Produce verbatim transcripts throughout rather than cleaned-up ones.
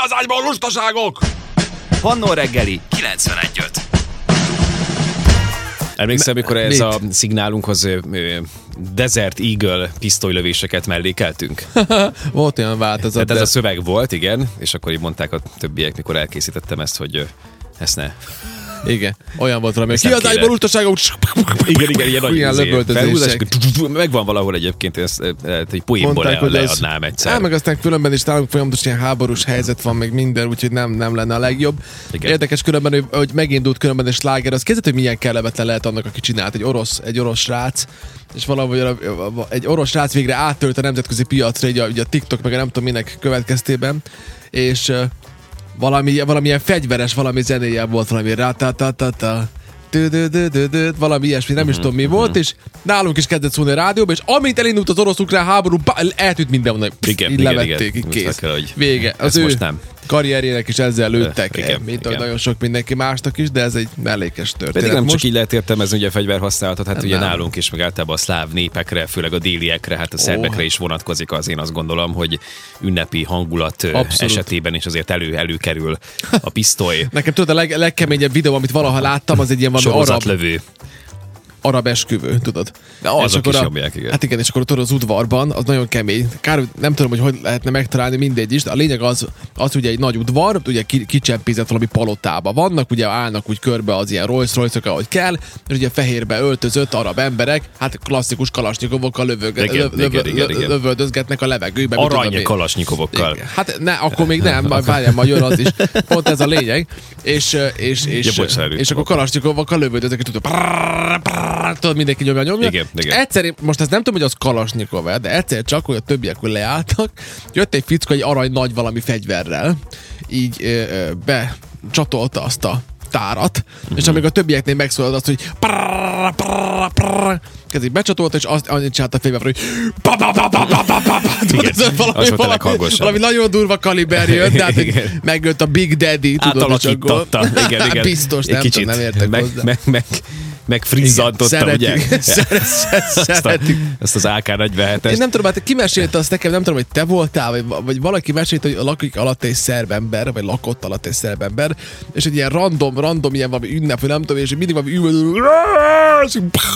az ágyban lustaságok? Pannó reggeli kilencvenegy öt. Emlékszem, amikor ez a szignálunkhoz Desert Eagle pisztolylövéseket mellékeltünk? Volt olyan változat. Tehát ez de... a szöveg volt, igen, és akkor így mondták a többiek, mikor elkészítettem ezt, hogy ezt ne... Igen, olyan volt valami. Ezt Ki nem az kéne. ágyból lustaságok? Igen, igen, ilyen nagy Ilyen izé, felhúzás, lövöldözések. megvan valahol egyébként, ezt egy poénból le, leadnám egyszer. Á, meg aztán különben is nálunk folyamatos ilyen háborús helyzet van, meg minden, úgyhogy nem, nem lenne a legjobb. Igen. Érdekes különben, hogy, hogy megindult különben egy sláger, az kezdett, hogy milyen kellemetlen lehet annak, aki csinált, egy orosz, egy orosz srác, és valahogy egy orosz srác végre áttört a nemzetközi piacra, így a, így a TikTok, meg a nem tudom minek következtében, és valami, valamilyen fegyveres, valami zenéje volt, valami rátátátáta, valami ilyesmi, nem is tudom mi volt, és nálunk is kezdett szólni a rádióba, és amint elindult az orosz-ukrán háború, eltűnt minden onnan, igen, így igen, levették, igen. így kész. Kell, hogy Vége. Az ezt ő most nem. karrierjének is ezzel lőttek, igen, mint igen. nagyon sok mindenki másnak is, de ez egy mellékes történet. Pedig nem most... csak így lehet értelmezni ugye a fegyverhasználatot, hát Nem, ugye nem. nálunk is, meg általában a szláv népekre, főleg a déliekre, hát a szerbekre hát. is vonatkozik az, én azt gondolom, hogy ünnepi hangulat Abszolút. esetében is azért elő, előkerül a pisztoly. Nekem tudod, a leg, legkeményebb videó, amit valaha láttam, az egy ilyen valami arab, Sorozatlövő. arab esküvő, tudod? De azok És akkor is a- jobbják, igen. Hát igen, és akkor tudod, az udvarban, az nagyon kemény. Kár, hogy nem tudom, hogy hogy lehetne megtalálni, mindegy is, de a lényeg az, az ugye egy nagy udvar, ugye ki- kicsempézett valami palotába vannak, ugye állnak úgy körbe az ilyen Rolls-Royce-ok, ahogy kell, és ugye fehérbe öltözött arab emberek, hát klasszikus kalasnyikovokkal lövög- Igen, löv- igen, löv- igen, igen. lövöldözgetnek a levegőbe. mit tudom Arany én. kalasnyikovokkal. Igen. Hát ne, akkor még nem, majd várjál, majd jön az is. Pont ez a lényeg. És, és, és, Ja, bocsánat, és akkor kalasnyikovokkal lövöldöznek, tudod, prrrr, prrrr, tudod, mindenki nyomja, nyomja. Igen, igen. Egyszer, én- most ezt nem tudom, hogy az kalasnyikov, de egyszer csak, hogy a többiek hogy leálltak, jött egy fickó egy arany nagy valami fegyverrel, így ö, ö, becsatolta azt a tárat, mm-hmm. és amíg a többieknél megszólalt azt, hogy prrrr, prrrr, prrrr, kezd így becsatolta, és azt annyit csinált a fegyver, hogy pa, pa, pa, pa, pa, pa, pa, pa. Tudod, Igen, ez az valami, volt a valami, leghangosabb. valami nagyon durva kaliber jött, tehát hogy Igen. megjött a Big Daddy, tudod, és akkor Átalakította. Igen, igen. biztos, Egy nem kicsit tudom, nem értek meg, hozzá. meg, meg, meg frizzantotta, ugye? Szeretik. Szeretik. Ezt az á ká negyvenhetes. Én nem tudom, hát ki mesélte azt nekem, nem tudom, hogy te voltál, vagy, vagy valaki mesélte, hogy lakik alatt egy szerb ember, vagy lakott alatt egy szerb ember, és egy ilyen random, random ilyen valami ünnep, vagy nem tudom, és mindig valami üvöltő, és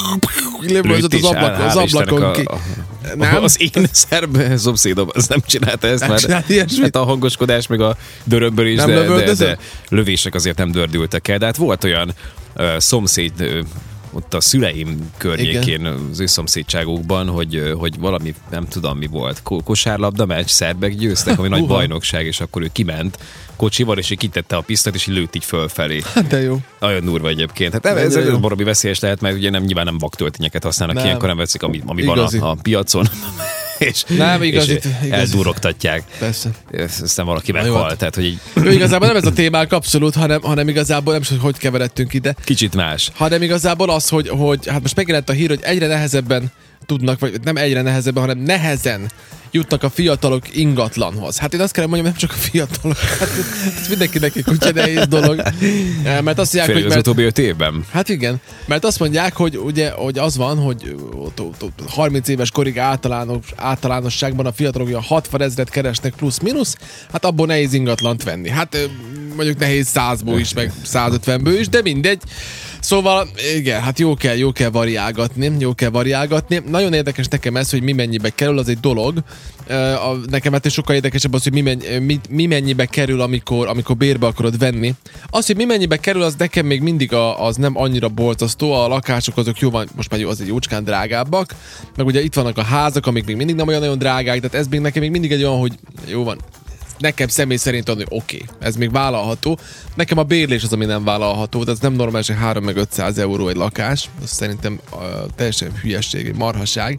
így lövöldözött az, ablak, az ablakon ki. Nem? Az én szerb szomszédom, az nem csinálta ezt, Nem mert csinált ilyesmit? hát a hangoskodás, meg a dörömből is, Nem de, de, lövöldözött? de lövések azért nem dördültek el. De hát volt olyan uh, szomszéd uh, ott a szüleim környékén, igen. Az ő szomszédságokban, hogy, hogy valami, nem tudom mi volt, ko- kosárlabda meccs, szerbek győztek, ami nagy Uha. bajnokság, és akkor ő kiment kocsival, és így kitette a pisztolyt, és így lőtt így fölfelé. Hát de jó. Nagyon durva egyébként. Hát ez, ez, Nagyon ez jó. baromi veszélyes lehet, mert ugye nem, nyilván nem vaktöltényeket használnak, Nem. ilyenkor nem veszik, ami, ami van Igazi. a, a piacon. és, Nem, igazi, és igazi. eldurogtatják. Persze. Aztán valaki jó, meghalt. hát. Tehát, hogy így Jó, igazából nem ez a témák abszolút, hanem, hanem igazából nem is, hogy hogy keveredtünk ide, kicsit más. hanem igazából az, hogy, hogy hát most megjelent a hír, hogy egyre nehezebben tudnak, vagy nem egyre nehezebben, hanem nehezen jutnak a fiatalok ingatlanhoz. Hát én azt kell mondjam, nem csak a fiatalok, hát ez mindenkinek egy kutya nehéz dolog. Mert azt mondják, Főleg hogy az mert, utóbbi öt évben. hát igen, mert azt mondják, hogy ugye, hogy az van, hogy ott, ott, ott harminc éves korig általános, általánosságban a fiatalok olyan hatvan ezret keresnek plusz-minusz, hát abból nehéz ingatlant venni. Hát mondjuk nehéz százból is, meg százötvenből is, de mindegy. Szóval igen, hát jó kell, jó kell variálgatni, jó kell variálgatni. Nagyon érdekes nekem ez, hogy mi mennyibe kerül, az egy dolog. Uh, a, nekem hát sokkal érdekesebb az, hogy mi, mennyi, mi, mi mennyibe kerül, amikor, amikor bérbe akarod venni. Az, hogy mi mennyibe kerül, az nekem még mindig a, az nem annyira borzasztó. A lakások azok jó van, most már jó, az egy jócskán drágábbak. Meg ugye itt vannak a házak, amik még mindig nem olyan nagyon drágák, tehát ez még nekem még mindig egy olyan, hogy jó van. Nekem személy szerint adni, oké, okay, ez még vállalható. Nekem a bérlés az, ami nem vállalható, de ez nem normális, hogy három meg ötszáz euró egy lakás. Ez szerintem uh, teljesen hülyesség, egy marhaság.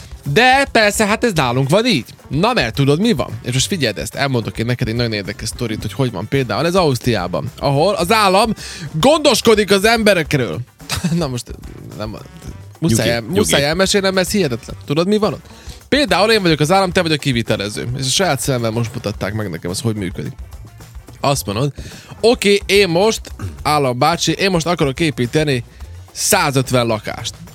De persze, hát ez nálunk van így. Na mert tudod, mi van? És most figyeld ezt, elmondok én neked egy nagyon érdekes sztorit, hogy hogy van például ez Ausztriában, ahol az állam gondoskodik az emberekről. Na most, nem, muszáj, el, muszáj elmesélnem, ez hihetetlen. Tudod, mi van ott? Például én vagyok az állam, te vagy a kivitelező. És a saját szemben most mutatták meg nekem, az hogy működik. Azt mondod, oké, okay, én most, állambácsi, én most akarok építeni százötven lakást.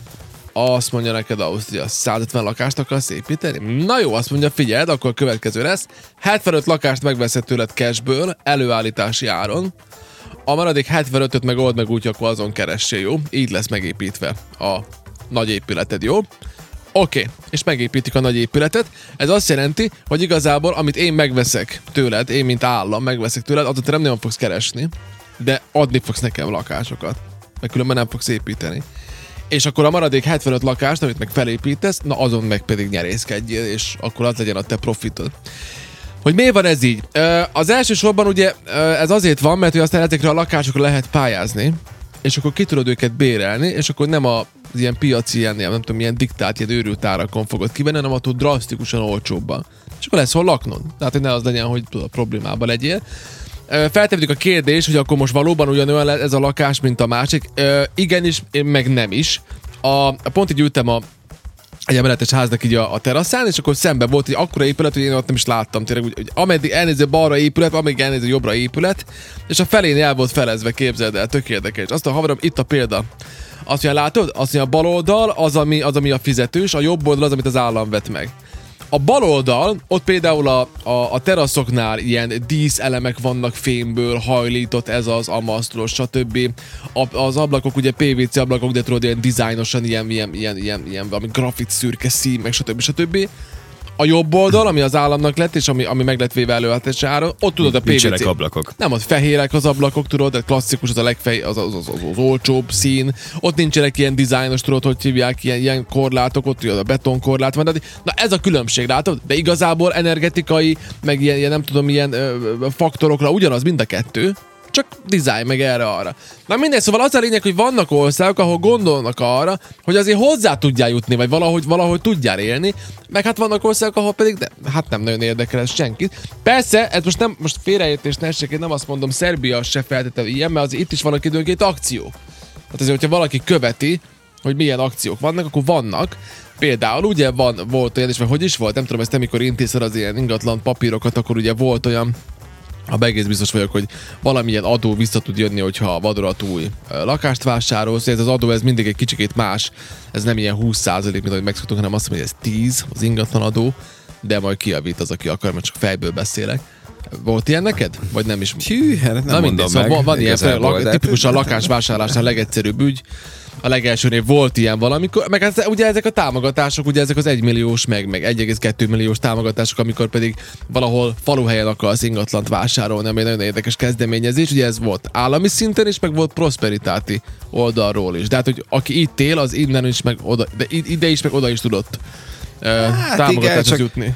Azt mondja neked Ausztria, száz ötven lakást akarsz építeni? Na jó, azt mondja, figyeld, akkor a következő lesz. hetvenöt lakást megveszed tőled cashből, előállítási áron. A maradék hetvenötöt meg old meg úgy, akkor azon keressél, jó? Így lesz megépítve a nagy épületed, jó? Oké, okay. És megépítik a nagy épületet. Ez azt jelenti, hogy igazából, amit én megveszek tőled, én mint állam megveszek tőled, azon te nem nagyon fogsz keresni, de adni fogsz nekem lakásokat. Mert különben nem fogsz építeni. És akkor a maradék hetvenöt lakást, amit meg felépítesz, na azon meg pedig nyerészkedjél, és akkor az legyen a te profitod. Hogy miért van ez így? Az első sorban ugye ez azért van, mert hogy aztán ezekre a lakásokra lehet pályázni, és akkor ki tudod őket bérelni, és akkor nem a ilyen piaci, ilyen, nem tudom, ilyen diktált, ilyen őrült árakon fogod kivenni, hanem attól drasztikusan olcsóbban. És akkor lesz hol laknod. Tehát, hogy ne az legyen, hogy tudod, problémában legyél. Feltettük a kérdés, hogy akkor most valóban ugyanolyan ez a lakás, mint a másik. Igenis, meg nem is. A, pont így ültem a egy emeletes háznak így a, a teraszán, és akkor szemben volt egy akkora épület, hogy én ott nem is láttam tényleg, hogy, hogy ameddig elnéző balra épület, ameddig elnéző jobbra épület, és a felén el volt felezve, képzeld el, tök érdekes. Azt a haverom, itt a példa. Azt mondja, látod? Azt mondja, a bal oldal az ami, az, ami a fizetős, a jobb oldal az, amit az állam vett meg. A bal oldal, ott például a, a, a teraszoknál ilyen díszelemek vannak fémből, hajlított, ez az, amasztros, stb. A, az ablakok, ugye pé vé cé ablakok, de tudod, ilyen dizájnosan, ilyen, ilyen, ilyen, ilyen, ilyen valami grafit szürke szín, meg stb. stb. A jobb oldal, ami az államnak lett, és ami, ami meg lett véve előállítási áron, ott tudod a pé vé cé. Nincsenek ablakok. Nem, ott fehérek az ablakok, tudod, de klasszikus, az a legfej, az, az, az, az, az olcsóbb szín. Ott nincsenek ilyen dizájnos, tudod, hogy hívják, ilyen, ilyen korlátok, ott tudod, a betonkorlát van. De, na ez a különbség, látod? De igazából energetikai, meg ilyen, ilyen nem tudom, ilyen ö, faktorokra ugyanaz mind a kettő. Csak design meg erre-arra. Na mindegy, szóval az a lényeg, hogy vannak országok, ahol gondolnak arra, hogy azért hozzá tudjál jutni, vagy valahogy, valahogy tudjál élni, meg hát vannak országok, ahol pedig de, hát nem nagyon érdekel ez senkit. Persze, ez most nem, most félreértés ne essék, én nem azt mondom, Szerbia se feltétlenül ilyen, mert azért itt is vannak időnként akciók. Hát azért, hogyha valaki követi, hogy milyen akciók vannak, akkor vannak. Például ugye van, volt olyan is, vagy hogy is volt, nem tudom, ezt amikor intézted az ilyen ingatlan papírokat, akkor ugye volt olyan, ha egész biztos vagyok, hogy valamilyen adó vissza tud jönni, hogyha vadonatúj lakást vásárolsz. Ez az adó, ez mindig egy kicsikét más. Ez nem ilyen húsz százalék, mint ahogy megszoktunk, hanem azt mondja, hogy ez tíz az ingatlan adó, de majd kijavít az, aki akar, mert csak fejből beszélek. Volt ilyen neked? Vagy nem is? Hű, hát nem Na, mondom mindig, meg. Szóval van ilyen, lak, tipikusan lakásvásárlásnál legegyszerűbb ügy. A legelsőnél volt ilyen valamikor, meg hát ugye ezek a támogatások, ugye ezek az egymilliós, meg, meg egy egész kettő milliós támogatások, amikor pedig valahol faluhelyen akarsz ingatlant vásárolni, ami nagyon érdekes kezdeményezés. Ugye ez volt állami szinten is, meg volt prosperitáti oldalról is. De hát, hogy aki itt él, az innen is, meg oda, de ide is, meg oda is tudott uh, hát támogatáshoz csak... jutni.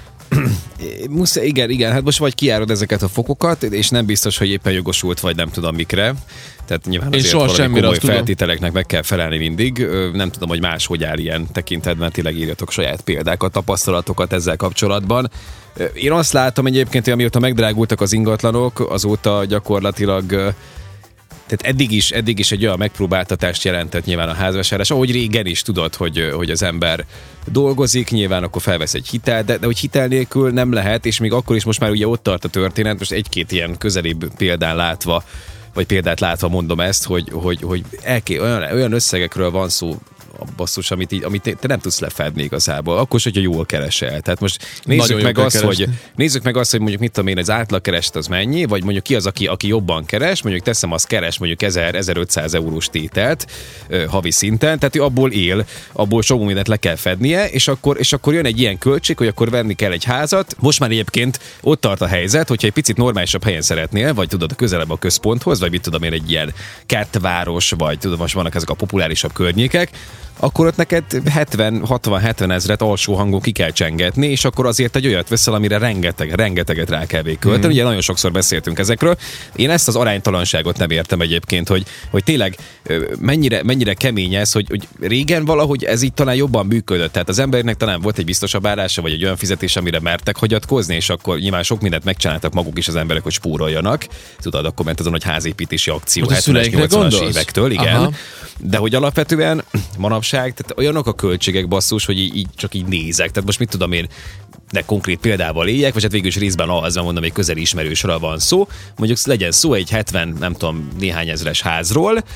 Musz, igen, igen, hát most vagy kijárod ezeket a fokokat, és nem biztos, hogy éppen jogosult vagy nem tudom mikre. Tehát nyilván azért valami komoly feltételeknek meg kell felelni mindig. Nem tudom, hogy máshogy áll ilyen tekintetben, tényleg írjatok saját példákat, tapasztalatokat ezzel kapcsolatban. Én azt látom egyébként, hogy amióta megdrágultak az ingatlanok, azóta gyakorlatilag tehát eddig is, eddig is egy olyan megpróbáltatást jelentett nyilván a házvásárlás, ahogy régen is tudod, hogy, hogy az ember dolgozik, nyilván akkor felvesz egy hitel, de, de hogy hitel nélkül nem lehet, és még akkor is most már ugye ott tart a történet, most egy-két ilyen közelibb példán látva, vagy példát látva mondom ezt, hogy, hogy, hogy elké, olyan, olyan összegekről van szó, a basszus, amit, így, amit te nem tudsz lefedni igazából. Akkor is, hogyha jól keresel. Tehát most nézzük meg, azt, hogy, nézzük meg azt, hogy mondjuk mit tudom én, az átlagkereset az mennyi, vagy mondjuk ki az, aki, aki jobban keres, mondjuk teszem, az keres mondjuk ezer-ezerötszáz eurós tételt havi szinten, tehát ő abból él, abból sok mindent le kell fednie, és akkor, és akkor jön egy ilyen költség, hogy akkor venni kell egy házat. Most már egyébként ott tart a helyzet, hogyha egy picit normálisabb helyen szeretnél, vagy tudod, közelebb a központhoz, vagy mit tudom én, egy ilyen kertváros, vagy tudom, most vannak ezek a populárisabb környékek, akkor ott neked hetven hatvan hetven ezret alsó hangon ki kell csengetni, és akkor azért egy olyat veszel, amire rengeteg, rengeteget rá kell végkölteni. Mm. Ugye nagyon sokszor beszéltünk ezekről. Én ezt az aránytalanságot nem értem egyébként, hogy, hogy tényleg mennyire, mennyire kemény ez, hogy, hogy régen valahogy ez így talán jobban működött. Tehát az embernek talán volt egy biztosabb állása, vagy egy olyan fizetés, amire mertek hagyatkozni, és akkor nyilván sok mindent megcsináltak maguk is az emberek, hogy spóroljanak. Tudod, akkor ment azon, hogy házépítési akció hetvenes nyolcvanas évektől, igen. Aha. De hogy alapvetően manapság, tehát olyanok a költségek basszus, hogy így, így csak így nézek. Tehát most mit tudom én, de konkrét példával éljek, vagy hát végül is részben az, mondom, egy közeli ismerősről van szó. Mondjuk legyen szó egy hetven, nem tudom, néhány ezres házról,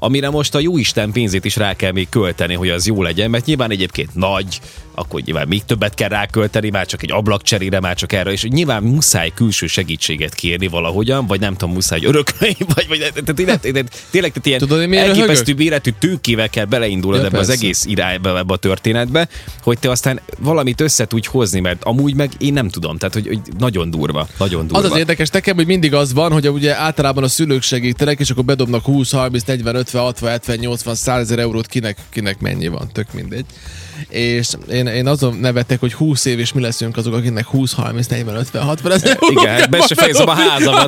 amire most a jóisten pénzét is rá kell még költeni, hogy az jó legyen, mert nyilván egyébként nagy, akkor nyilván még többet kell rákölteni, már csak egy ablakcserére, már csak erre, és nyilván muszáj külső segítséget kérni valahogyan, vagy nem tudom, muszáj örökölni, vagy, vagy tehát, tényleg tehát ilyen Tudod, elképesztő méretű tőkével kell beleindulnod ja, ebbe persze. az egész irányba, ebbe a történetbe, hogy te aztán valamit össze tudj hozni, mert amúgy meg én nem tudom, tehát hogy, hogy nagyon durva, nagyon durva. Az az érdekes nekem, hogy mindig az van, hogy ugye általában a szülők segítenek, és akkor bedobnak húsz, harminc, negyven, ötven, hatvan, hetven, nyolcvan, százezer eurót, kinek, kinek mennyi van, tök mindegy. És én, én azon nevetek, hogy húsz év, és mi leszünk azok, akinek húsz, harminc, negyven, ötven, hatvan ezer euró. Igen, be se fejezem a házamat.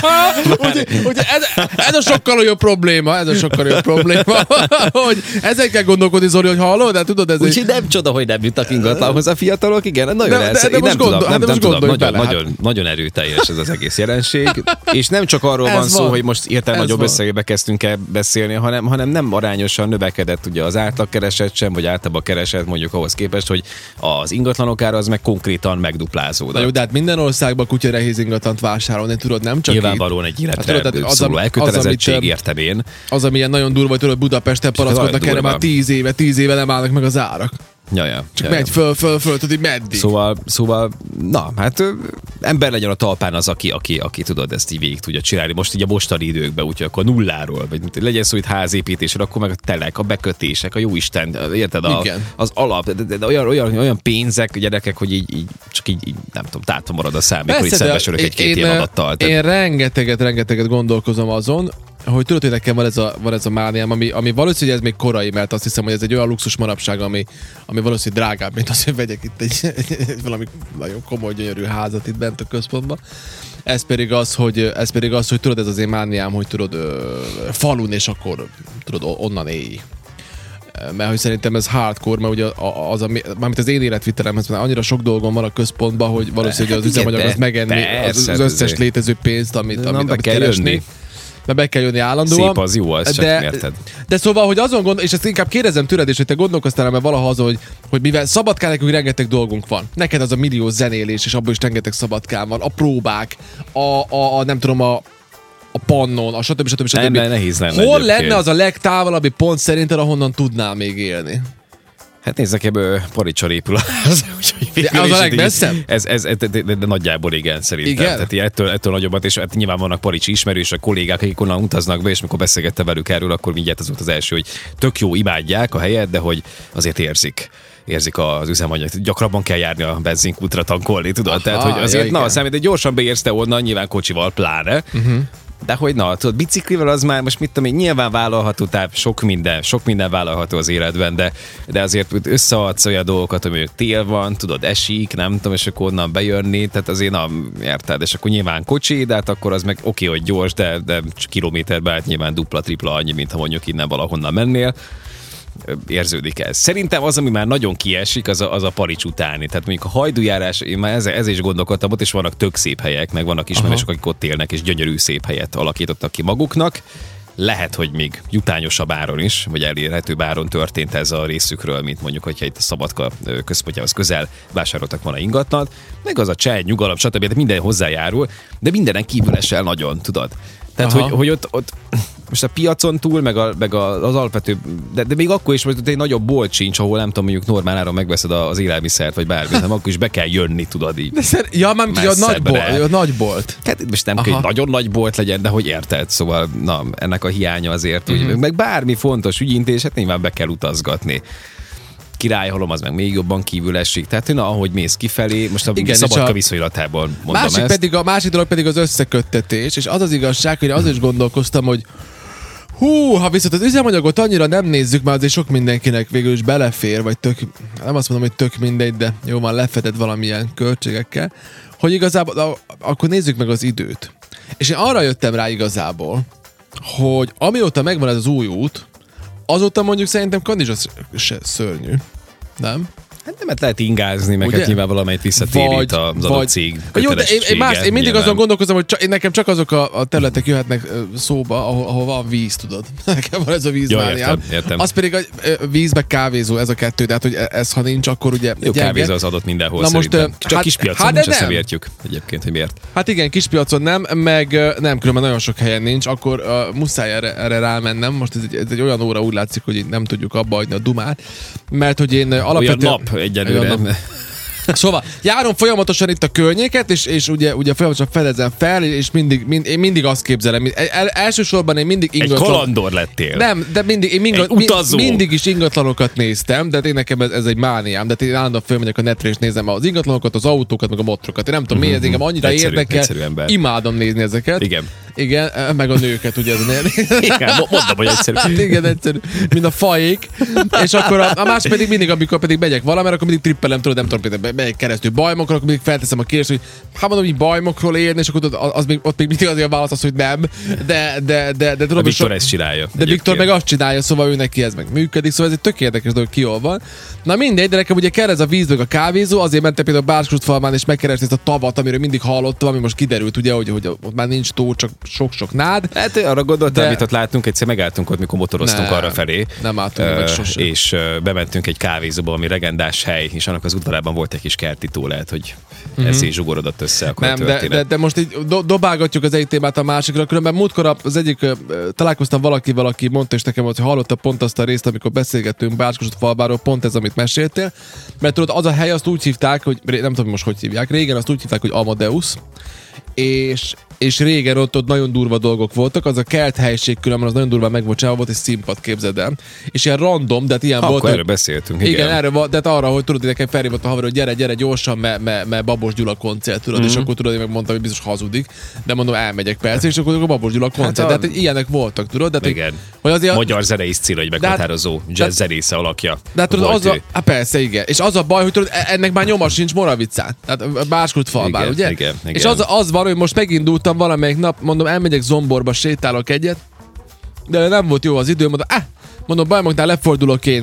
Úgyhogy úgy, ez, ez a sokkal jobb probléma, ez a sokkal jobb probléma, hogy ezen kell gondolkodni, Zoli, hogy hallod, de tudod, ez Úgyhogy nem csoda, hogy nem jutnak ingatlanhoz a fiatalok, igen, nagyon de, de, de most gondol, tudom, nem, nem tudom, nagyon, bele, nagyon, hát. nagyon erőteljes ez az egész jelenség, és nem csak arról van, van szó, hogy most hirtelen nagyobb összegébe kezdtünk el beszélni, hanem, hanem nem arányosan növekedett ugye az átlagkereset sem, vagy általában kereset mondjuk ahhoz képest, hogy az ingatlanok ára az meg konkrétan megduplázódott. Na jó, de hát minden országban kutya nehéz ingatlant vásárolni, tudod, nem csak nyilvánvalóan egy életre hát, tudod, szóló az, elkötelezettség, az, értem én. Az, ami ilyen nagyon durva, hogy tudod, Budapesten panaszkodnak erre már tíz éve, tíz éve nem állnak meg az árak. Ja, ja, Csak ja, megy ja. föl, föl, föl, tudod, meddig. Szóval, szóval, na, hát ö, ember legyen a talpán az, aki, aki, aki tudod, ezt így végig tudja csinálni. Most így a mostani időkben, úgyhogy akkor nulláról, vagy legyen szó itt házépítésről, akkor meg a telek, a bekötések, a jóisten, érted, a, az alap, de, de, de olyan, olyan, olyan pénzek, gyerekek, hogy így, így csak így, így, nem tudom, tátva marad a szám, mikor így szembesülök egy-két ilyen adattal. Én, én rengeteget, rengeteget gondolkozom azon, hogy tudod, hogy nekem van ez a, van ez a mániám, ami, ami valószínűleg ez még korai, mert azt hiszem, hogy ez egy olyan luxus manapság, ami, ami valószínűleg drágább, mint az, hogy vegyek itt egy, egy, egy valami nagyon komoly, gyönyörű házat itt bent a központban. Ez pedig az, hogy, ez pedig az, hogy tudod, ez az én mániám, hogy tudod, ö, falun, és akkor tudod, onnan élj. Mert hogy szerintem ez hardcore, mert ugye az, mármint az én életvitelemhez, mert annyira sok dolgom van a központban, hogy valószínűleg az üzemanyag az megenni az, az összes létező pénzt, amit, amit, amit keresni. De be kell jönni állandóan. Szép az, jó az, csak de, érted. De szóval, hogy azon gondol, és ezt inkább kérdezem tőled, és hogy te gondolkoztál mert valaha azon, hogy, hogy mivel Szabadkán nekünk rengeteg dolgunk van. Neked az a millió zenélés, és abból is rengeteg Szabadkán van. A próbák, a, a, a nem tudom, a, a pannon, a stb. stb. stb. Nem, nehéz lenne. Hol egyébként. lenne az a legtávolabbi pont szerinted, ahonnan tudnál még élni? Hát nézd, nekem Paricsor épül az. Az a legmesszebb? Ez, ez, ez, de, de nagyjából igen, szerintem. Igen? Tehát ettől, ettől nagyobbat, és hát nyilván vannak paricsi ismerősök, kollégák, akik onnan utaznak be, és mikor beszélgettem velük erről, akkor mindjárt az volt az első, hogy tök jó, imádják a helyet, de hogy azért érzik. érzik az üzemanyag. Gyakrabban kell járni a benzinkútra tankolni, tudod? Aha, Tehát, hogy azért, ja, na, számít, hogy gyorsan beérsz te onnan, nyilván kocsival pláne. Uh-huh. De hogy na, tudod, biciklivel az már most mit tudom én, nyilván vállalható, tehát sok minden, sok minden vállalható az életben, de, de azért összeadsz olyan dolgokat, hogy mondjuk tél van, tudod, esik, nem tudom, és akkor onnan bejönni, tehát azért nem érted, és akkor nyilván kocsi, de hát akkor az meg oké, okay, hogy gyors, de, de kilométerben hát nyilván dupla, tripla annyi, mint ha mondjuk innen valahonnan mennél. Érződik ez. Szerintem az, ami már nagyon kiesik, az a, az a Parics utáni. Tehát mondjuk a hajdújárás, én már ezzel, ezzel is gondolkodtam, ott és vannak tök szép helyek, meg vannak ismerősök, akik ott élnek, és gyönyörű szép helyet alakítottak ki maguknak. Lehet, hogy még jutányosabb áron is, vagy elérhetőbb áron történt ez a részükről, mint mondjuk, hogyha itt a Szabadka központjához közel vásároltak volna ingatlant. Meg az a csend, nyugalom, stb. De minden hozzájárul, de mindenen kívül esel nagyon, tudod. Tehát, hogy, hogy ott, ott most a piacon túl, meg, a, meg a, az alapvető, de, de még akkor is most egy nagyobb bolt sincs, ahol nem tudom, mondjuk normál áron megveszed az élelmiszert, vagy bármit, hanem akkor is be kell jönni, tudod így. De szer- ja, már a nagy, bolt, a nagy bolt. Hát most nem kell, hogy nagyon nagy bolt legyen, de hogy érted, szóval na, ennek a hiánya azért, uh-huh. hogy meg bármi fontos ügyintés, hát nyilván be kell utazgatni. Királyhalom az meg még jobban kívül esik. Tehát, na, ahogy mész kifelé, most a igen, Szabadka viszonylatából mondom másik ezt. Pedig a másik dolog pedig az összeköttetés, és az az igazság, hogy azon is gondolkoztam, hogy hú, ha viszont az üzemanyagot annyira nem nézzük, már azért sok mindenkinek végül is belefér, vagy tök, nem azt mondom, hogy tök mindegy, de jó, van lefedett valamilyen költségekkel, hogy igazából, akkor nézzük meg az időt. És én arra jöttem rá igazából, hogy amióta megvan ez az új út, azóta mondjuk szerintem Kanizsa se szörnyű. Nem? Hát nem lehet ingázni, meg hát nyilván valamelyet visszatérít az adott vagy, cég jó, de én, én, más, én mindig nyilván. Azon gondolkozom, hogy csak, nekem csak azok a, a területek jöhetnek szóba, ahol, ahol van víz, tudod. Nekem van ez a vízmániám. Az pedig a víz meg kávézó, ez a kettő, de hát, hogy ez ha nincs, akkor ugye jó, gyenge. Kávézó az adott mindenhol. Na most, csak hát, kispiacon hát, nincs, ezt nem értjük egyébként, hogy miért. Hát igen, kispiacon nem, meg nem, különben nagyon sok helyen nincs, akkor uh, muszáj erre, erre rámennem. Most ez egy, ez egy olyan óra, úgy látszik, hogy nem tudjuk abba hagyni a dumát, mert hogy én alapvetően... Olyan nap egyelőre. Szóval járom folyamatosan itt a környéket, és, és ugye, ugye folyamatosan fedezem fel, és mindig, mind, én mindig azt képzelem. El, elsősorban én mindig ingatlan... Egy kalandor lettél. Nem, de mindig, én mindig, mindig is ingatlanokat néztem, de én nekem ez, ez egy mániám. De én állandóan fölmegyek a netre, és nézem az ingatlanokat, az autókat, meg a motrokat. Én nem tudom, mm-hmm. mi ez engem annyira egyszerű, érdekel. Imádom nézni ezeket. Igen. Igen, meg a nőket, ugye ez a igen, mondom, hogy egyszerű. Hát igen, egyszerű, mint a fajék. És akkor a, a más pedig mindig, amikor pedig megyek valamire, akkor mindig trippelem, tudod, nem tudom, például megyek keresztül Bajmokra, akkor mindig felteszem a kérdést, hogy hát mondom, hogy Bajmokról érni, és akkor az, az még, ott még mindig azért a válasz az, hogy nem. De, de, de, de tudom, a Viktor so, ezt csinálja. De Viktor meg azt csinálja, szóval ő neki ez meg működik, szóval ez egy tök érdekes dolog, ki jól van. Na mindegy, de nekem ugye kell ez a víz, meg a kávézó, azért mentem például a Bárskrustfalván, és megkeresni ezt a tavat, amiről mindig hallottam, ami most kiderült, ugye, hogy, hogy ott már nincs tó, csak sok-sok nád. Hát arra gondoltam, de... amit ott láttunk, egyszer megálltunk ott, mikor motoroztunk arra felé. Nem álltunk meg sosem. És uh, bementünk egy kávézóba, ami legendás hely, és annak az udvarában volt egy kis kerti tó, lehet, hogy mm-hmm. ez így zsugorodott össze akkor nem, de, de, de most így do- dobálgatjuk az egyik témát a másikra, különben múltkor az egyik, uh, találkoztam valakivel, aki mondta, és nekem, hogy hallotta pont azt a részt, amikor beszélgettünk Bácskozsotfalváról, pont ez, amit meséltél, mert tudod, az a hely azt úgy hívták, hogy nem tudom most hogy hívják, régen azt úgy hívták, hogy Amadeus, és és régen ott, ott nagyon durva dolgok voltak, az a kelt helység különben az nagyon durván meg volt csinálva, volt egy színpad, képzeld el. És ilyen random, de hát ilyen akkor volt. Akkor erről beszéltünk, igen. Igen, erről volt, de hát arra, hogy tudod, hogy nekem felhívott a haver, hogy gyere, gyere gyorsan, mert me, me Babos Gyula koncert, tudod, mm-hmm. és akkor tudod, én megmondtam, hogy biztos hazudik, de mondom, elmegyek persze, és akkor a Babos Gyula koncert. Hát, de hát ilyenek voltak, tudod? De igen. Hogy azért magyar zenei szín, egy meghatározó jazz zenésze alakja. De hát tudod, az a, hát persze, igen. És az a baj, hogy tudod, ennek már nyoma sincs Moravicán. Tehát Bácskrustfalván, ugye? Igen, igen. És az, az van, hogy most megindultam valamelyik nap, mondom, elmegyek Zomborba, sétálok egyet, de nem volt jó az idő, mondom, ah, mondom, Bajmoknál lefordulok én,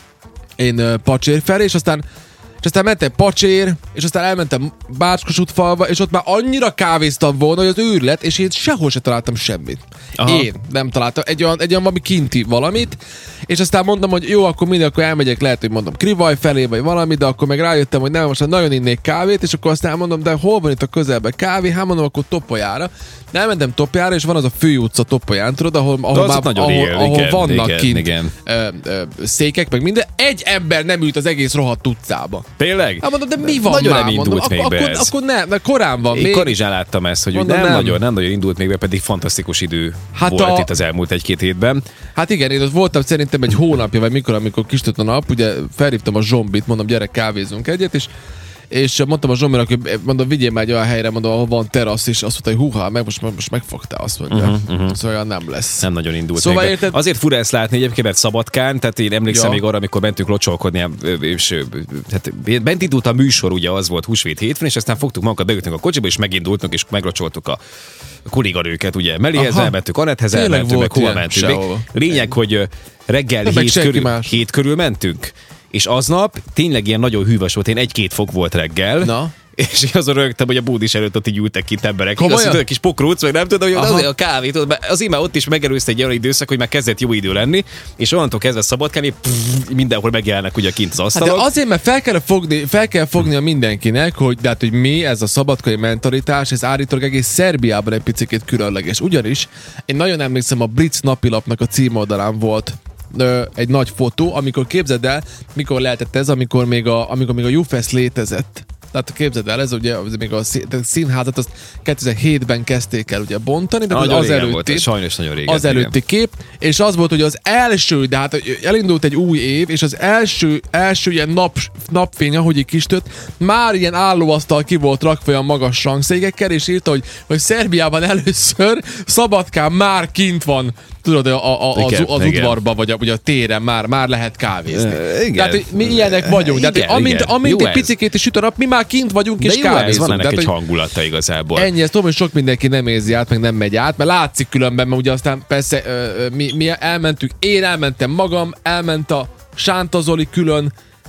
én uh, Pacsér felé, és aztán, és aztán mentem Pacsér, és aztán elmentem Bácskosútfalva, és ott már annyira kávéztam volna, hogy az őrület, és én sehol se találtam semmit. Aha. Én nem találtam egy olyan, egy olyan valami kinti valamit, és aztán mondom, hogy jó, akkor mindig, akkor elmegyek, lehet, hogy mondom Krivaj felé, vagy valami, de akkor meg rájöttem, hogy nem, most nagyon innék kávét, és akkor aztán mondom, de hol van itt a közelben kávé? Hát mondom, akkor Topolyára. De elmentem Topolyára, és van az a fő utca Topolyán, tudod, ahol, ahol, már, ahol, él, ahol igen, vannak igen, kint igen. Ö, ö, székek, meg minden. Egy ember nem ült az egész rohadt utcába. Tényleg? Hát mondom, de mi van nagyon már? nem indult mondom, még akkor, be akkor, akkor nem, mert korán van. Én még... Karizsán láttam ezt, hogy mondom, nem, nem. Nagyon, nem nagyon indult még be, pedig fantasztikus idő hát volt a... itt az elmúlt egy-két hétben. Hát igen, én ott voltam szerintem egy hónapja, vagy mikor, amikor kisütött a nap, ugye felhívtam a Zsombit, mondom, gyere, kávézunk egyet, és és mondtam a Zsombinak, hogy mondom, vigyél már egy olyan helyre, mondom, ahol van terasz, és azt mondta, hogy húha, meg most, most megfogtál, azt mondja. Uh-huh, uh-huh. Szóval olyan nem lesz. Nem nagyon indult szóval még. Érted... Azért fura ezt látni egyébként, mert Szabadkán, tehát én emlékszem ja. még arra, amikor mentünk locsolkodni, és hát bent indult a műsor, ugye az volt húsvét hétfőn, és aztán fogtuk magunkat, beültünk a kocsiba, és megindultunk, és meglocsoltuk a kolléganőket, ugye Melihez elmentünk, Anethez elmentünk, meg hova mentünk. Lényeg, hogy reggel hét körül, hét körül mentünk. És aznap tényleg ilyen nagyon hűvös volt, én egy-két fok volt reggel. Na. És én azon rögtem, hogy a bódis előtt ott így ültek kint emberek. Azt mondta, kis pokróc, vagy nem tudom, hogy az a kávé, tudod, az imá ott is megerőzte egy olyan időszak, hogy már kezdett jó idő lenni, és onnantól kezdve Szabadkán, mindenhol megjelennek ugye kint az asztalok. Hát de azért, mert fel kell fogni, fel kell fognia mindenkinek, hogy, de hát, hogy mi ez a szabadkai mentalitás, ez állítólag egész Szerbiában egy picit különleges. Ugyanis én nagyon emlékszem, a Blitz napilapnak a címoldalán volt Ö, egy nagy fotó, amikor képzeld el, mikor lehetett ez, amikor még a, amikor még a Jufest létezett. Tehát képzeld el, ez ugye az, még a színházat azt kétezer-hétben kezdték el ugye bontani, de az előtti, volt, sajnos nagyon régen, az előtti kép, és az volt, hogy az első, de hát elindult egy új év, és az első, első ilyen nap, napfény, ahogy így kistött, már ilyen állóasztal ki volt rakva olyan magas sangszékekkel, és írta, hogy, hogy Szerbiában először Szabadkán már kint van, tudod, a, a, a, igen, az, az udvarba, vagy a, vagy a téren már, már lehet kávézni. Igen. Tehát mi ilyenek vagyunk. Igen, tehát, amint amint egy picikét is süt a nap, mi már kint vagyunk, de és kávézunk. Van ennek egy hangulata igazából. Ennyi, ezt tudom, hogy sok mindenki nem érzi át, meg nem megy át, mert látszik különben, mert ugye aztán persze ö, mi, mi elmentünk, én elmentem magam, elment a Sánta Zoli külön,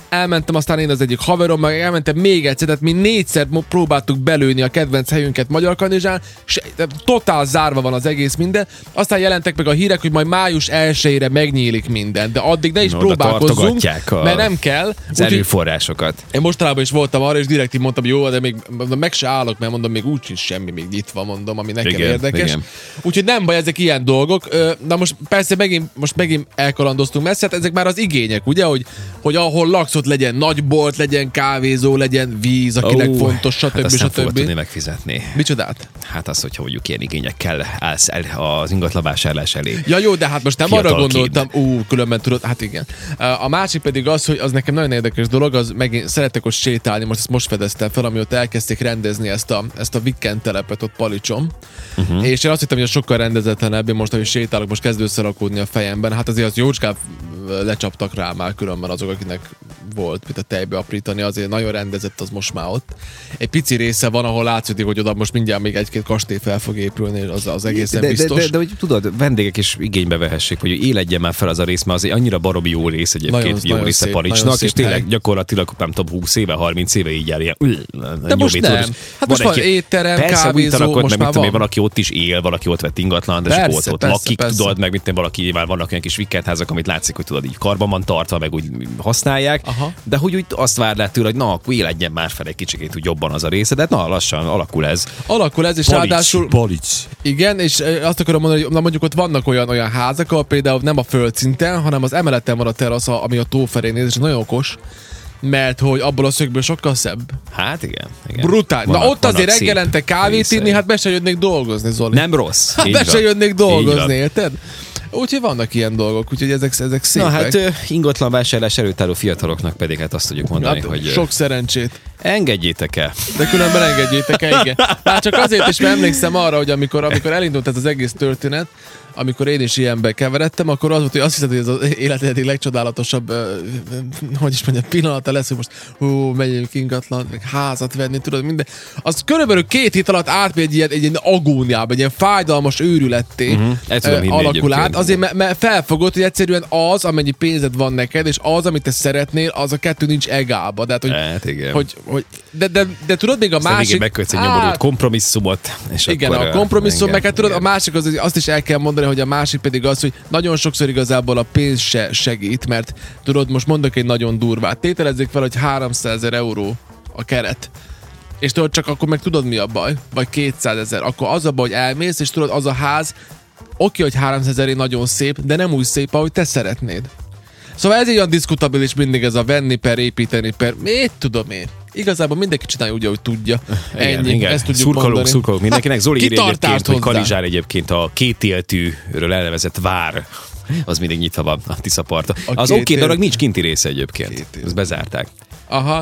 elmentem aztán én az egyik haverom, meg elmentem még egyszer, tehát mi négyszer próbáltuk belőni a kedvenc helyünket Magyarkanizsán, és totál zárva van az egész minden. Aztán jelentek meg a hírek, hogy majd május elsejére megnyílik minden, de addig ne is no, próbálkozzunk, mert nem kell. Az erőforrásokat. Én mostanában is voltam arra, és direkt így mondtam, jó, de még meg se állok, mert mondom, még úgyis semmi még nyitva, mondom, ami nekem igen, érdekes. Igen. Úgyhogy nem baj, ezek ilyen dolgok. Na most persze megint, most megint elkalandoztunk messze, hát ezek már az igények, ugye, hogy, hogy ahol laksz, ott legyen nagy bolt, legyen kávézó, legyen víz, akinek oh, fontos, stb. Hát azt stb. Nem fogod tudni megfizetni. Micsodát? Hát az, hogyha mondjuk ilyen igényekkel állsz el az ingatlanvásárlás elé. Ja jó, de hát most nem arra gondoltam, ú, különben tudod, hát igen. A másik pedig az, hogy az nekem nagyon érdekes dolog, az megint szeretek ott sétálni, most ezt most fedeztem fel, ami ott elkezdték rendezni ezt a, ezt a weekend telepet ott Palicson. Uh-huh. És én azt hittem, hogy az sokkal rendezetlenebb, én most, hogy sétálok, most kezd összerakódni a fejemben. Hát azért az jócskán lecsaptak rá már különben azok, akinek volt, mint a tejbe aprítani, azért nagyon rendezett az most már ott. Egy pici része van, ahol látszik, hogy oda most mindjárt még egy-két kastély fel fog épülni, az, az egészen de, biztos. De, de, de, de, tudod, vendégek is igénybe vehessék, hogy éledjen már fel az a rész, mert azért annyira baromi jó rész egyébként, nagyon, jó nagyon része szép, Palicsnak, és tényleg hely. Gyakorlatilag nem tudom, húsz éve, harminc éve így jár ilyen. De most nem. Hát van most van étterem, kávézó, most már van. Valaki ott is él, valaki ott vett ingatlan, de persze, ott, ott persze, lakik, persze. Tudod, meg mint valaki, nyilván vannak olyan kis vikendházak, amit látszik, hogy tudod, így karban van tartva, meg úgy használják, aha. De hogy úgy azt várnál tőle, hogy na, akkor éledjen már fel egy kicsikét úgy jobban az a része, de na, lassan alakul ez. Alakul ez, és Palics, ráadásul... Palics. Igen, és azt akarom mondani, hogy na mondjuk ott vannak olyan, olyan házak, ahol például nem a földszinten, hanem az emeleten van a terasz, ami a tó felé néz, és nagyon okos, mert hogy abból a szögből sokkal szebb. Hát igen. igen. Brutál. Vannak, na ott azért reggelente kávét inni, hát be se jönnék dolgozni, Zoli. Nem rossz. Hát be se jönnék dolgozni, érted? Úgyhogy vannak ilyen dolgok, úgyhogy ezek, ezek szépek. Na hát ingatlan vásárlás előtt álló fiataloknak pedig hát azt tudjuk mondani, hát, hogy... Sok szerencsét. Engedjétek el. De különben engedjétek el, igen. Hát csak azért is, mert emlékszem arra, hogy amikor, amikor elindult ez az egész történet, amikor én is ilyenbe keveredtem, akkor az volt, hogy azt hiszem, hogy ez az élet egyik legcsodálatosabb, uh, hogy is mondjam, pillanata lesz, hogy most hú, megyünk ingatlan, meg házat venni, tudod, minden. Az körülbelül két hét alatt átmegy egy ilyen, egy ilyen agóniába, egy ilyen fájdalmas őrületté uh-huh. uh, alakul át. Azért, mert me felfogod, hogy egyszerűen az, amennyi pénzed van neked, és az, amit te szeretnél, az a kettő nincs egába. Tehát, hogy, hát, igen. hogy, hogy de, de, de tudod, még a aztán másik... megkötsz egy nyomorult kompromisszumot. És igen, akkor, a kompromisszum, meg hát tudod, igen. a másik az, azt is el kell mondani, hogy a másik pedig az, hogy nagyon sokszor igazából a pénz se segít, mert tudod, most mondok egy nagyon durvát. Tételezzék fel, hogy háromszázezer euró a keret. És tudod, csak akkor meg tudod, mi a baj? Vagy kétszázezer. Akkor az a baj, hogy elmész, és tudod, az a ház, oké, hogy háromszázezer nagyon szép, de nem úgy szép, ahogy te szeretnéd. Szóval ez egy olyan diskutabilis mindig ez a venni per, építeni per, mit tudom én. Igazából mindenki csinálja úgy, ahogy tudja. Ennyi, igen, igen. Ezt tudjuk szurkolunk, mondani. Szurkolunk mindenkinek. Zoli írja egyébként, hogy hozzá. Kanizsán egyébként a kétéltűről elnevezett vár, az mindig nyitva van a Tiszaparton. Az oké, de annak nincs kinti része egyébként. Ezt bezárták. Aha.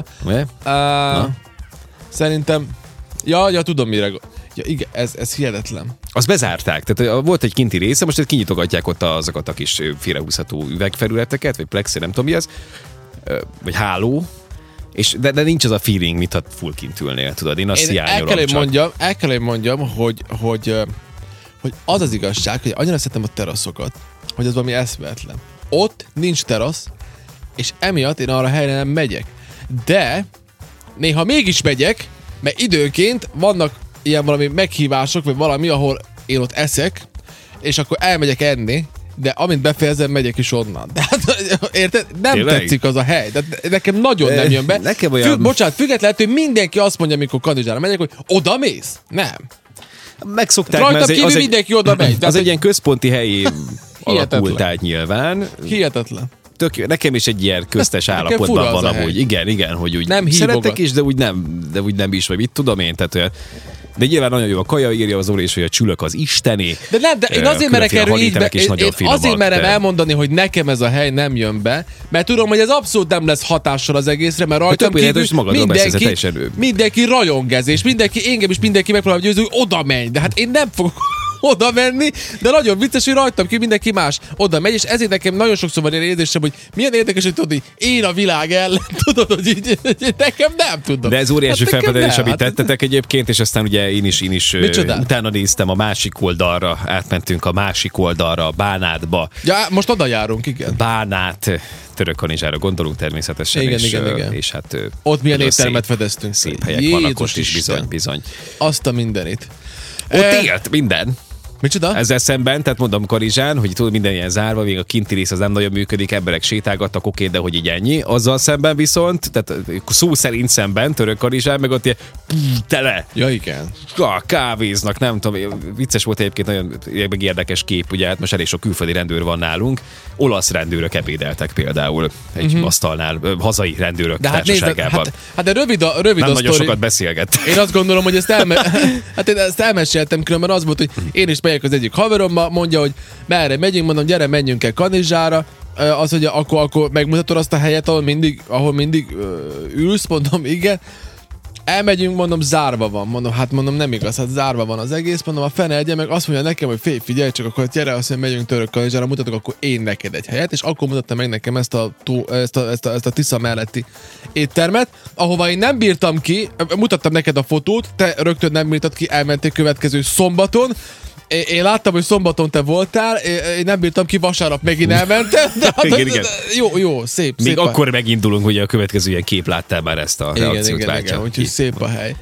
Uh, szerintem, ja, ja, tudom mire. Ja, igen, ez, ez hihetetlen. Azt bezárták, tehát volt egy kinti része, most kinyitogatják ott azokat a kis félrehúzható üvegfelületeket, vagy plexi, nem tudom mi az, vagy háló, és, de, de nincs az a feeling, mintha full kint ülnél, tudod, én azt hiányolom el kell, csak. Mondjam, el kell, hogy mondjam, hogy, hogy, hogy az az igazság, hogy annyira szeretem a teraszokat, hogy az valami eszméletlen. Ott nincs terasz, és emiatt én arra helyre nem megyek. De néha mégis megyek, mert időnként vannak ilyen valami meghívások, vagy valami, ahol én ott eszek, és akkor elmegyek enni, de amint befejezem, megyek is onnan. De hát, érted? Nem Tényleg? Tetszik az a hely. De nekem nagyon nem jön be. Nekem olyan... Függ, bocsánat, függetlenül, hogy mindenki azt mondja, amikor Kanizsára megyek, hogy oda mész? Nem. Megszokták, rajta mert kívül az mindenki egy, oda megy. Az egy, egy ilyen központi helyi alakult át nyilván. Hihetetlen. Tök, nekem is egy ilyen köztes állapotban van amúgy. Igen, igen, hogy úgy nem szeretek is, de úgy nem, de úgy nem is, vagy mit tudom én. Tehát olyan, de nyilván nagyon jó a kaja, írja az Zoli, és hogy a csülök az isteni. De nem, de én azért merek erről így be, én, én finomak, azért merem de... elmondani, hogy nekem ez a hely nem jön be, mert tudom, hogy ez abszolút nem lesz hatással az egészre, mert rajtam kívül mindenki, mindenki rajong ez, és mindenki, engem is mindenki megpróbál győzni, hogy oda menj, de hát én nem fogok oda menni, de nagyon vicces, hogy rajtam ki mindenki más oda megy, és ezért nekem nagyon sokszor van ilyen érzésem, hogy milyen érdekes, hogy tudod, hogy én a világ ellen, tudod, hogy így, nekem nem tudom. De ez óriási hát felfedezés, amit hát tettetek egyébként, és aztán ugye én is, én is utána néztem a másik oldalra, átmentünk a másik oldalra, Bánátba. Ja, most oda járunk, igen. Bánát, Törökkanizsára gondolunk természetesen. Igen, és, igen, igen. És hát ott milyen éttermet fedeztünk. Szép helyek Jézus vannak ott is, bizony, bizony. Azt a mindenit. Ott e... élt minden. Micsoda? Ezzel szemben, tehát mondom Kanizsán, hogy tudod, minden ilyen zárva, még a kinti rész az nem nagyon működik, emberek sétálgattak, oké, de hogy így ennyi. Azzal szemben viszont, tehát szó szerint szemben, Törökkanizsán, meg ott ilyen tele. Ja, igen. Kávéznak, nem tudom, vicces volt egyébként, nagyon érdekes kép, ugye, hát most elég sok külföldi rendőr van nálunk. Olasz rendőrök ebédeltek például egy uh-huh. asztalnál, hazai rendőrök de hát társaságában. Nézd, hát, hát de rövid a, rövid nem a nagyon sztori. Sokat beszélget. Én azt gondolom, hogy ezt, elme... hát én ezt elmeséltem, különben az volt, hogy én is megyek az egyik haverommal, mondja, hogy merre megyünk, mondom, gyere, menjünk el Kanizsára, az, hogy akkor, akkor megmutatod azt a helyet, ahol mindig, ahol mindig uh, ülsz, mondom, igen. Elmegyünk, mondom, zárva van. Mondom, hát mondom, nem igaz, hát zárva van az egész. Mondom, a fene egye meg azt mondja nekem, hogy fél, figyelj, csak akkor gyere, azt mondja, megyünk Törökkanizsára, mutatok akkor én neked egy helyet, és akkor mutatta meg nekem ezt a, tó, ezt a, ezt a, ezt a Tisza melletti éttermet, ahova én nem bírtam ki, mutattam neked a fotót, te rögtön nem bírtad ki, elmentél következő szombaton. Én, én láttam, hogy szombaton te voltál, én nem bírtam ki, vasárnap megint elmentem, de hát, igen, igen. jó, jó, szép. Még szép akkor a... megindulunk, hogy a következő ilyen kép láttál már ezt a igen, reakciót igen, igen, úgyhogy szép a hely.